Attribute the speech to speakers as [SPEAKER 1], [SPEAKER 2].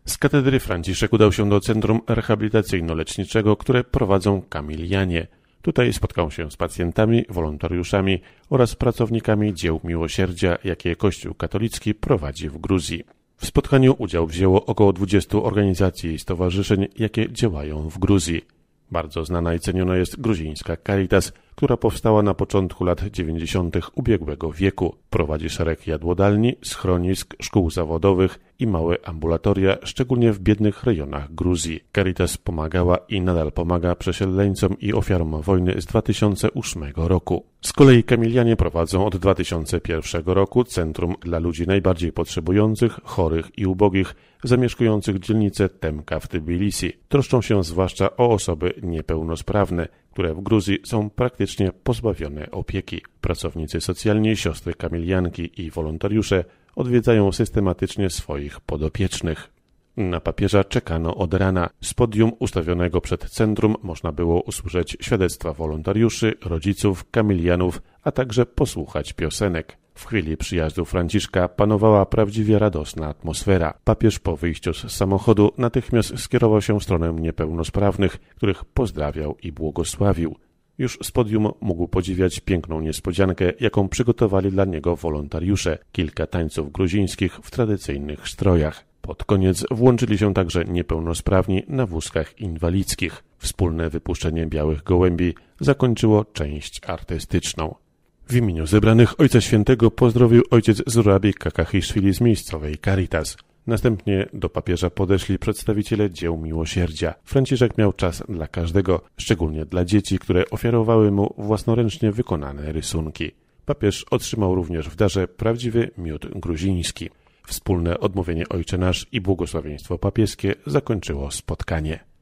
[SPEAKER 1] Z katedry Franciszek udał się do centrum rehabilitacyjno-leczniczego, które prowadzą Kamilianie. Tutaj spotkał się z pacjentami, wolontariuszami oraz pracownikami dzieł miłosierdzia, jakie Kościół katolicki prowadzi w Gruzji. W spotkaniu udział wzięło około 20 organizacji i stowarzyszeń, jakie działają w Gruzji. Bardzo znana i ceniona jest gruzińska Caritas, która powstała na początku lat 90. ubiegłego wieku. Prowadzi szereg jadłodalni, schronisk, szkół zawodowych i małe ambulatoria, szczególnie w biednych rejonach Gruzji. Caritas pomagała i nadal pomaga przesiedleńcom i ofiarom wojny z 2008 roku. Z kolei Kamilianie prowadzą od 2001 roku Centrum dla ludzi najbardziej potrzebujących, chorych i ubogich, zamieszkujących dzielnicę Temka w Tbilisi. Troszczą się zwłaszcza o osoby niepełnosprawne, które w Gruzji są praktycznie pozbawione opieki. Pracownicy socjalni, siostry kamilianki i wolontariusze odwiedzają systematycznie swoich podopiecznych. Na papieża czekano od rana. Z podium ustawionego przed centrum można było usłyszeć świadectwa wolontariuszy, rodziców, kamilianów, a także posłuchać piosenek. W chwili przyjazdu Franciszka panowała prawdziwie radosna atmosfera. Papież po wyjściu z samochodu natychmiast skierował się w stronę niepełnosprawnych, których pozdrawiał i błogosławił. Już z podium mógł podziwiać piękną niespodziankę, jaką przygotowali dla niego wolontariusze. Kilka tańców gruzińskich w tradycyjnych strojach. Pod koniec włączyli się także niepełnosprawni na wózkach inwalidzkich. Wspólne wypuszczenie białych gołębi zakończyło część artystyczną. W imieniu zebranych Ojca Świętego pozdrowił ojciec Zurabi Kakachishvili z miejscowej Caritas. Następnie do papieża podeszli przedstawiciele dzieł miłosierdzia. Franciszek miał czas dla każdego, szczególnie dla dzieci, które ofiarowały mu własnoręcznie wykonane rysunki. Papież otrzymał również w darze prawdziwy miód gruziński. Wspólne odmówienie Ojcze Nasz i błogosławieństwo papieskie zakończyło spotkanie.